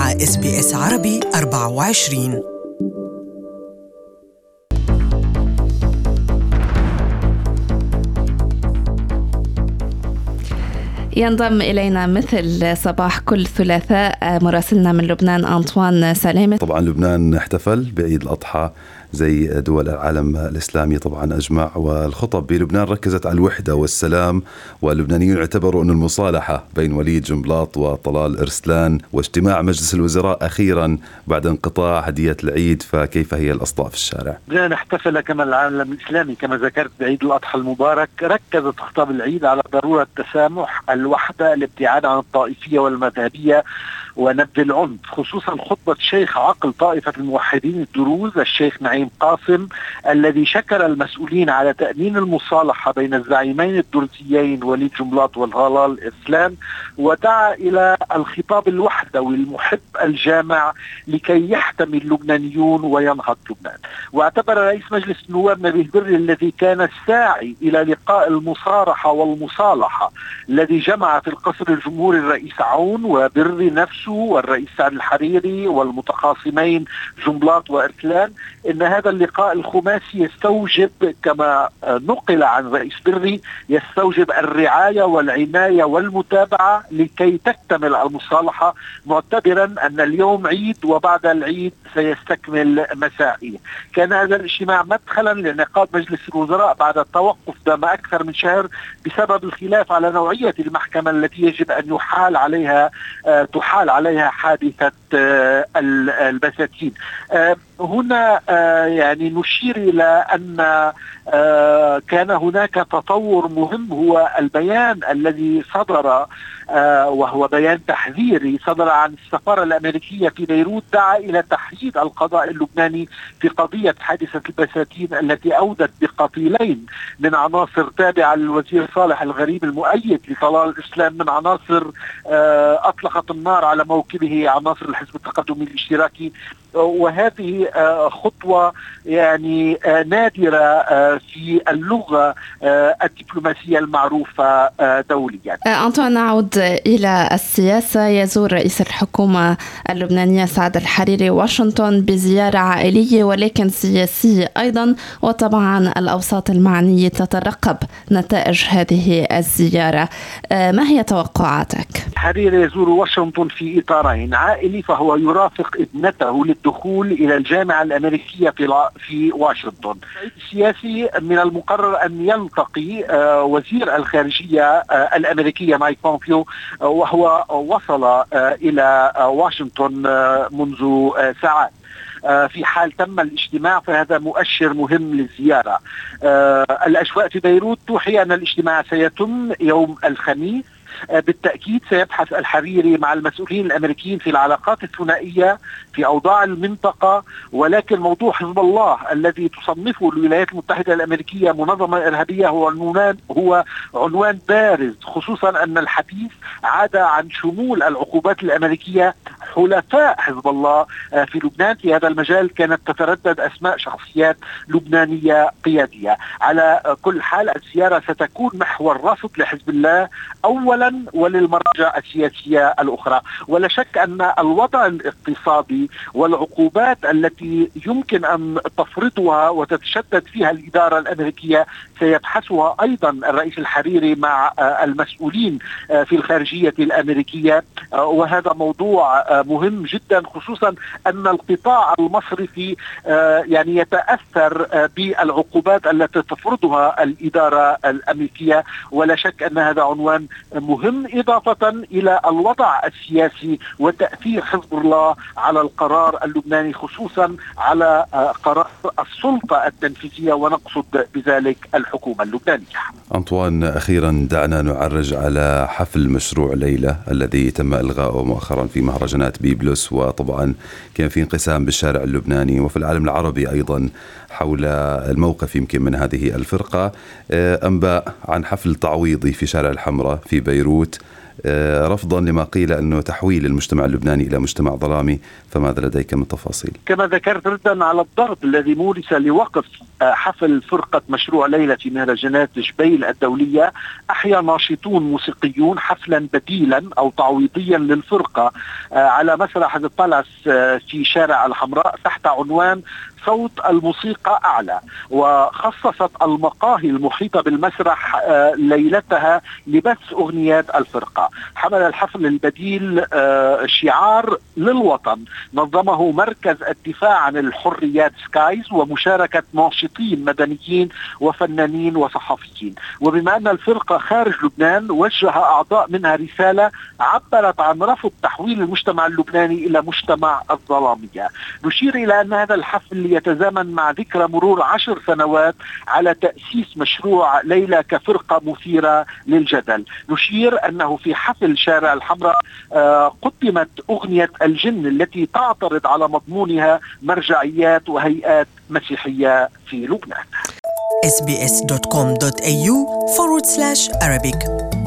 مع SBS عربي 24. ينضم إلينا مثل صباح كل ثلاثاء مراسلنا من لبنان أنطوان سلامة. طبعا لبنان احتفل بعيد الأضحى زي دول العالم الإسلامي طبعا أجمع، والخطب بلبنان ركزت على الوحدة والسلام، واللبنانيون اعتبروا أن المصالحة بين وليد جنبلاط وطلال إرسلان واجتماع مجلس الوزراء أخيرا بعد انقطاع هدية العيد، فكيف هي الأصداء في الشارع؟ لبنان احتفل كما العالم الإسلامي كما ذكرت بعيد الأضحى المبارك. ركزت خطاب العيد على ضرورة التسامح، الوحدة، الابتعاد عن الطائفية والمذهبية ونبذ العنف، خصوصا خطبة شيخ عقل طائفة الموحدين الدروز الشيخ نعيم قاسم الذي شكر المسؤولين على تأمين المصالحة بين الزعيمين الدرزيين وليد جنبلاط وطلال إرسلان، ودعا إلى الخطاب الوحدوي المحب الجامع لكي يحتمي اللبنانيون وينهض لبنان. واعتبر رئيس مجلس النواب نبيه بري الذي كان الساعي إلى لقاء المصارحة والمصالحة الذي جمع في القصر الجمهوري الرئيس عون وبري نفسه والرئيس سعد الحريري والمتخاصمين جنبلاط وإرسلان، إن هذا اللقاء الخماسي يستوجب كما نقل عن رئيس بري يستوجب الرعاية والعناية والمتابعة لكي تكتمل المصالحة، معتبرا أن اليوم عيد وبعد العيد سيستكمل مسائه. كان هذا الاجتماع مدخلا لانعقاد مجلس الوزراء بعد التوقف دام أكثر من شهر بسبب الخلاف على نوعية المحكمة التي يجب أن تحال عليها حادثة البساتين. هنا يعني نشير إلى أن كان هناك تطور مهم، هو البيان الذي صدر وهو بيان تحذيري صدر عن السفارة الأمريكية في بيروت، دعا إلى تحديد القضاء اللبناني في قضية حادثة البساتين التي أودت بقتيلين من عناصر تابعة للوزير صالح الغريب المؤيد لطلال إرسلان، من عناصر أطلقت النار على موكبه عناصر الحزب التقدمي الاشتراكي. وهذه خطوة يعني نادرة في اللغة الدبلوماسية المعروفة دوليا. أنطوان، نعود إلى السياسة. يزور رئيس الحكومة اللبنانية سعد الحريري واشنطن بزيارة عائلية ولكن سياسية أيضا، وطبعا الأوساط المعنية تترقب نتائج هذه الزيارة. ما هي توقعاتك؟ الحريري يزور واشنطن في إطارين: عائلي فهو يرافق ابنته للدخول إلى الجامعة الأمريكية في واشنطن. السياسي من المقرر أن يلتقي وزير الخارجية الأمريكية مايك بومبيو، وهو وصل إلى واشنطن منذ ساعات. في حال تم الاجتماع فهذا مؤشر مهم للزيارة. الأجواء في بيروت توحي أن الاجتماع سيتم يوم الخميس. بالتأكيد سيبحث الحريري مع المسؤولين الأمريكيين في العلاقات الثنائية في أوضاع المنطقة، ولكن موضوع حزب الله الذي تصنفه الولايات المتحدة الأمريكية منظمة إرهابية هو عنوان بارز، خصوصا أن الحديث عاد عن شمول العقوبات الأمريكية حلفاء حزب الله في لبنان. في هذا المجال كانت تتردد أسماء شخصيات لبنانية قيادية. على كل حال الزيارة ستكون محور رصد لحزب الله أولا وللمراجع السياسية الأخرى. ولا شك أن الوضع الاقتصادي والعقوبات التي يمكن أن تفرضها وتتشدد فيها الإدارة الأمريكية سيبحثها أيضا الرئيس الحريري مع المسؤولين في الخارجية الأمريكية، وهذا موضوع مهم جدا، خصوصا أن القطاع المصرفي يعني يتأثر بالعقوبات التي تفرضها الإدارة الأمريكية. ولا شك أن هذا عنوان مهم، إضافة إلى الوضع السياسي وتأثير حزب الله على القرار اللبناني، خصوصا على قرار السلطة التنفيذية، ونقصد بذلك الحكومة اللبنانية. أنطوان، أخيرا دعنا نعرج على حفل مشروع ليلى الذي تم إلغاؤه مؤخرا في مهرجانات بيبلس، وطبعا كان في انقسام بالشارع اللبناني وفي العالم العربي أيضا حول الموقف يمكن من هذه الفرقة. أنباء عن حفل تعويضي في شارع الحمراء في بيروت رفضا لما قيل أنه تحويل المجتمع اللبناني إلى مجتمع ظلامي. فماذا لديك من تفاصيل؟ كما ذكرت ردا على الضرب الذي مورس لوقف حفل فرقة مشروع ليلى في مهرجانات جبيل الدولية، أحيا ناشطون موسيقيون حفلا بديلا أو تعويضيا للفرقة على مسرح الطلس في شارع الحمراء تحت عنوان صوت الموسيقى أعلى، وخصصت المقاهي المحيطة بالمسرح ليلتها لبث أغنيات الفرقة. حمل الحفل البديل شعار للوطن نظمه مركز الدفاع عن الحريات سكايز، ومشاركة ناشطين مدنيين وفنانين وصحفيين. وبما أن الفرقة خارج لبنان، وجه أعضاء منها رسالة عبرت عن رفض تحويل المجتمع اللبناني إلى مجتمع الظلامية. نشير إلى أن هذا الحفل يتزامن مع ذكرى مرور 10 سنوات على تأسيس مشروع ليلى كفرقة مثيرة للجدل. نشير أنه في حفل شارع الحمراء قدمت أغنية الجن التي تعترض على مضمونها مرجعيات وهيئات مسيحية في لبنان. sbs.com.au/Arabic